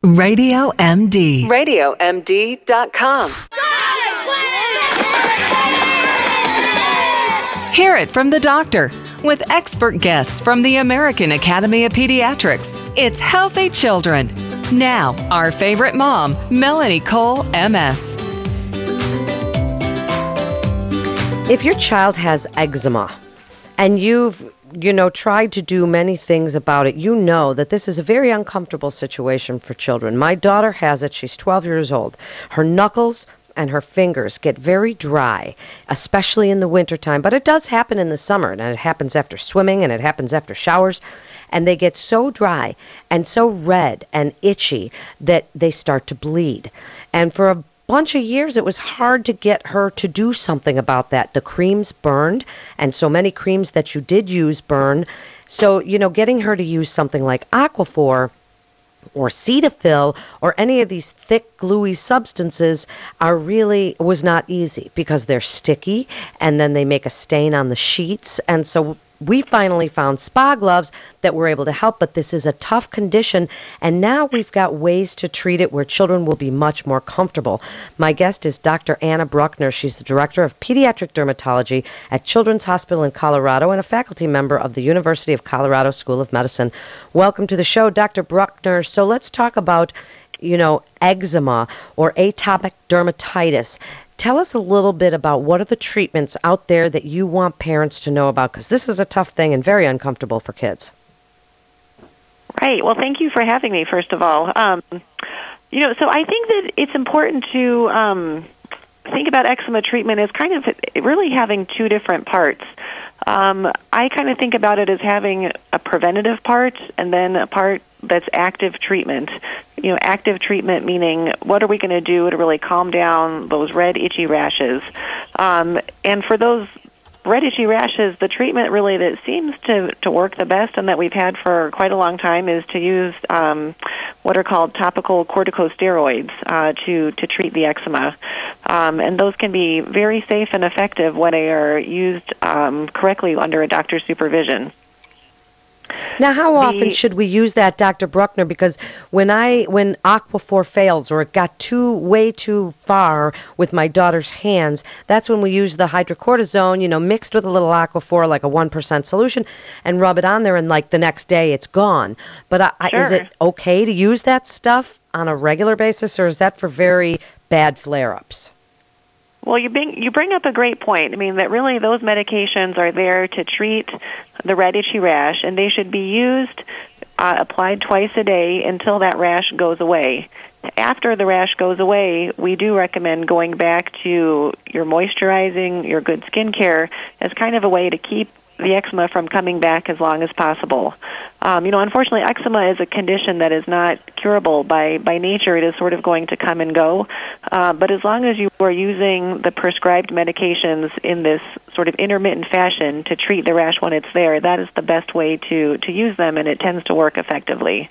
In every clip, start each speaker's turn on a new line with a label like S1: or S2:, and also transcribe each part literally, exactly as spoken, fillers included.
S1: Radio M D.
S2: radio m d dot com. Hear it from the doctor with expert guests from the American Academy of Pediatrics. It's Healthy Children. Now, our favorite mom, Melanie Cole, M S.
S3: If your child has eczema and you've, you know, tried to do many things about it, you know that this is a very uncomfortable situation for children. My daughter has it. She's twelve years old. Her knuckles and her fingers get very dry, especially in the wintertime. But it does happen in the summer, and it happens after swimming, and it happens after showers. And they get so dry and so red and itchy that they start to bleed. And for a bunch of years, it was hard to get her to do something about that. The creams burned, and so many creams that you did use burn. So, you know, getting her to use something like Aquaphor or Cetaphil or any of these thick, gluey substances are really was not easy because they're sticky, and then they make a stain on the sheets. And so we finally found spa gloves that were able to help, but this is a tough condition, and now we've got ways to treat it where children will be much more comfortable. My guest is Doctor Anna Bruckner. She's the Director of Pediatric Dermatology at Children's Hospital in Colorado and a faculty member of the University of Colorado School of Medicine. Welcome to the show, Doctor Bruckner. So let's talk about, you know, eczema or atopic dermatitis. Tell us a little bit about what are the treatments out there that you want parents to know about, because this is a tough thing and very uncomfortable for kids.
S4: Right. Well, thank you for having me, first of all. Um, you know, so I think that it's important to um, think about eczema treatment as kind of really having two different parts. Um, I kind of think about it as having a preventative part and then a part that's active treatment. You know, active treatment meaning what are we going to do to really calm down those red, itchy rashes? Um, and for those red, itchy rashes, the treatment really that seems to, to work the best and that we've had for quite a long time is to use um, what are called topical corticosteroids uh, to, to treat the eczema. Um, and those can be very safe and effective when they are used um, correctly under a doctor's supervision.
S3: Now, how often should we use that, Doctor Bruckner? Because when I when Aquaphor fails or it got too way too far with my daughter's hands, that's when we use the hydrocortisone, you know, mixed with a little Aquaphor, like a one percent solution, and rub it on there, and like the next day it's gone. But I,
S4: Sure.
S3: is it okay to use that stuff on a regular basis, or is that for very bad flare-ups?
S4: Well, you bring, you bring up a great point. I mean, that really those medications are there to treat the red itchy rash, and they should be used, uh, applied twice a day until that rash goes away. After the rash goes away, we do recommend going back to your moisturizing, your good skincare as kind of a way to keep the eczema from coming back as long as possible. Um, you know, unfortunately, eczema is a condition that is not curable by, by nature. It is sort of going to come and go. Uh, but as long as you are using the prescribed medications in this sort of intermittent fashion to treat the rash when it's there, that is the best way to, to use them, and it tends to work effectively.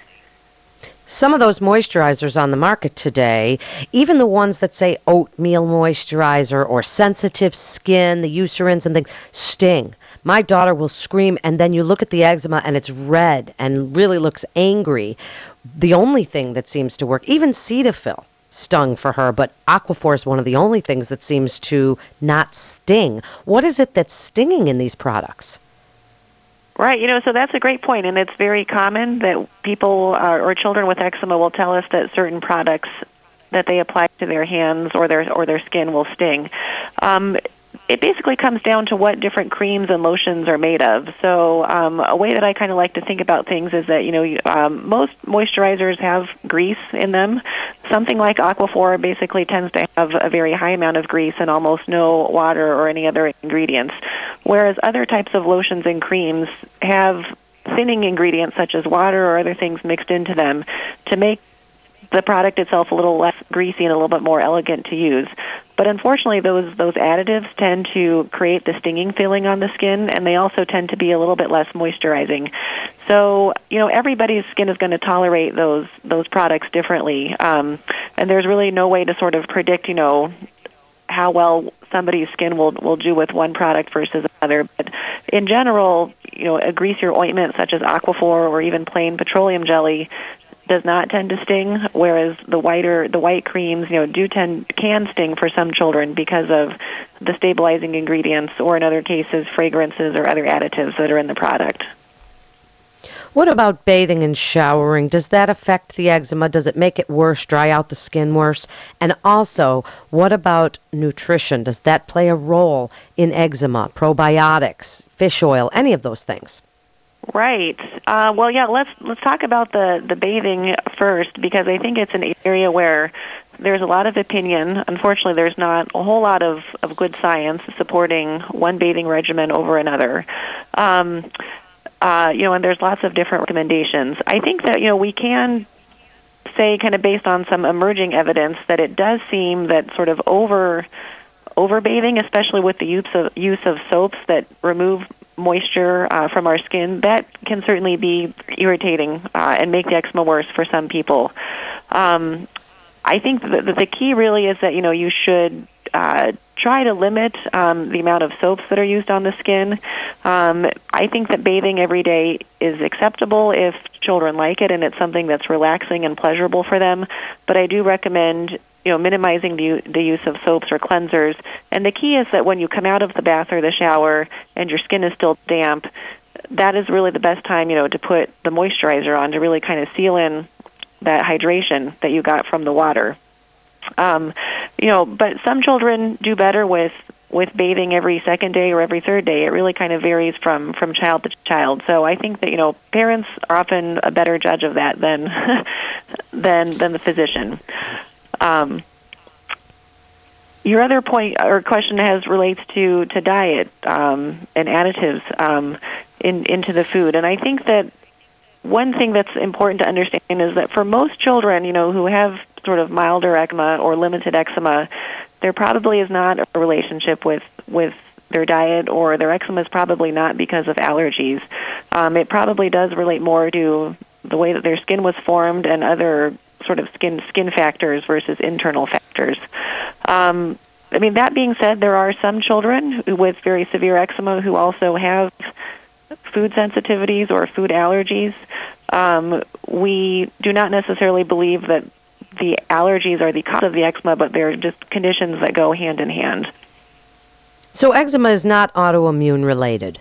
S3: Some of those moisturizers on the market today, even the ones that say oatmeal moisturizer or sensitive skin, the Eucerins and things, sting. My daughter will scream, and then you look at the eczema and it's red and really looks angry. The only thing that seems to work, even Cetaphil stung for her, but Aquaphor is one of the only things that seems to not sting. What is it that's stinging in these products?
S4: Right, you know, so that's a great point, and it's very common that people uh, or children with eczema will tell us that certain products that they apply to their hands or their or their skin will sting. Um, it basically comes down to what different creams and lotions are made of. So um, a way that I kind of like to think about things is that, you know, you, um, most moisturizers have grease in them. Something like Aquaphor basically tends to have a very high amount of grease and almost no water or any other ingredients, whereas other types of lotions and creams have thinning ingredients such as water or other things mixed into them to make the product itself a little less greasy and a little bit more elegant to use. But unfortunately, those those additives tend to create the stinging feeling on the skin, and they also tend to be a little bit less moisturizing. So, you know, everybody's skin is going to tolerate those those products differently, um, and there's really no way to sort of predict, you know, how well somebody's skin will will do with one product versus another. But in general, you know, a greasier ointment such as Aquaphor or even plain petroleum jelly does not tend to sting, whereas the whiter, the white creams, you know, do tend can sting for some children because of the stabilizing ingredients, or in other cases, fragrances or other additives that are in the product.
S3: What about bathing and showering? Does that affect the eczema? Does it make it worse, dry out the skin worse? And also, what about nutrition? Does that play a role in eczema? Probiotics, fish oil, any of those things?
S4: Right. Uh, well, yeah. Let's let's talk about the the bathing first, because I think it's an area where there's a lot of opinion. Unfortunately, there's not a whole lot of, of good science supporting one bathing regimen over another. Um, Uh, you know, and there's lots of different recommendations. I think that, you know, we can say, kind of based on some emerging evidence, that it does seem that sort of over overbathing, especially with the use of use of soaps that remove moisture uh, from our skin, that can certainly be irritating uh, and make the eczema worse for some people. Um, I think that the key really is that, you know, you should uh, try to limit um, the amount of soaps that are used on the skin. Um, I think that bathing every day is acceptable if children like it and it's something that's relaxing and pleasurable for them. But I do recommend, you know, minimizing the, the use of soaps or cleansers. And the key is that when you come out of the bath or the shower and your skin is still damp, that is really the best time, you know, to put the moisturizer on to really kind of seal in that hydration that you got from the water. Um, you know, but some children do better with, with bathing every second day or every third day. It really kind of varies from, from child to child. So I think that, you know, parents are often a better judge of that than than than the physician. Um, your other point or question has relates to, to diet um, and additives um, in, into the food. And I think that one thing that's important to understand is that for most children, you know, who have sort of milder eczema or limited eczema, there probably is not a relationship with, with their diet, or their eczema is probably not because of allergies. Um, it probably does relate more to the way that their skin was formed and other sort of skin skin factors versus internal factors. Um, I mean, that being said, there are some children with very severe eczema who also have food sensitivities or food allergies. Um, we do not necessarily believe that the allergies are the cause of the eczema, but they're just conditions that go hand in hand.
S3: So eczema is not autoimmune related?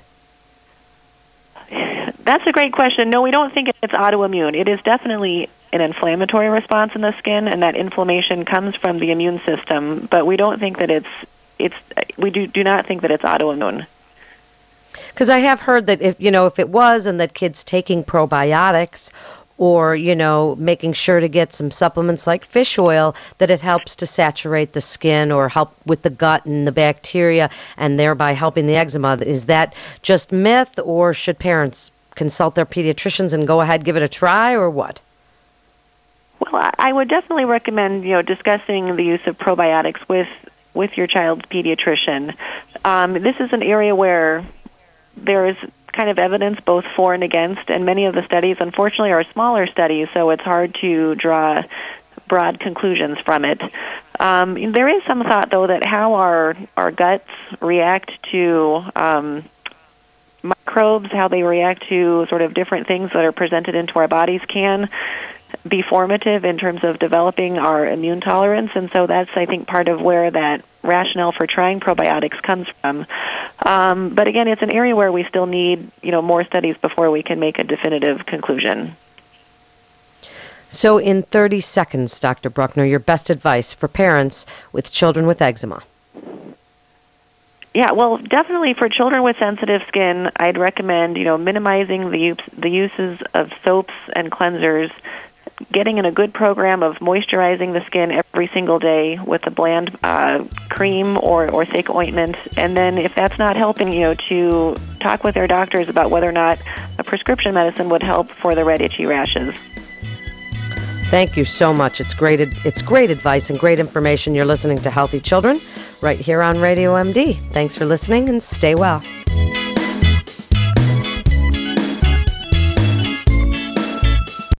S4: That's a great question. No, we don't think it's autoimmune. It is definitely an inflammatory response in the skin, and that inflammation comes from the immune system, but we don't think that it's, it's we do, do not think that it's autoimmune.
S3: Because I have heard that if, you know, if it was, and that kids taking probiotics or, you know, making sure to get some supplements like fish oil, that it helps to saturate the skin or help with the gut and the bacteria, and thereby helping the eczema. Is that just myth, or should parents consult their pediatricians and go ahead, give it a try, or what?
S4: Well, I would definitely recommend, you know, discussing the use of probiotics with, with your child's pediatrician. Um, this is an area where there is kind of evidence both for and against, and many of the studies, unfortunately, are smaller studies, so it's hard to draw broad conclusions from it. Um, there is some thought, though, that how our, our guts react to um, microbes, how they react to sort of different things that are presented into our bodies can be formative in terms of developing our immune tolerance, and so that's, I think, part of where that rationale for trying probiotics comes from. Um, but again, it's an area where we still need, you know, more studies before we can make a definitive conclusion.
S3: So in thirty seconds, Doctor Bruckner, your best advice for parents with children with eczema.
S4: Yeah, well, definitely for children with sensitive skin, I'd recommend, you know, minimizing the use, the uses of soaps and cleansers, getting in a good program of moisturizing the skin every single day with a bland uh, cream or, or thick ointment. And then if that's not helping, you know, to talk with their doctors about whether or not a prescription medicine would help for the red itchy rashes.
S3: Thank you so much. It's great, it's great advice and great information. You're listening to Healthy Children right here on Radio M D. Thanks for listening, and stay well.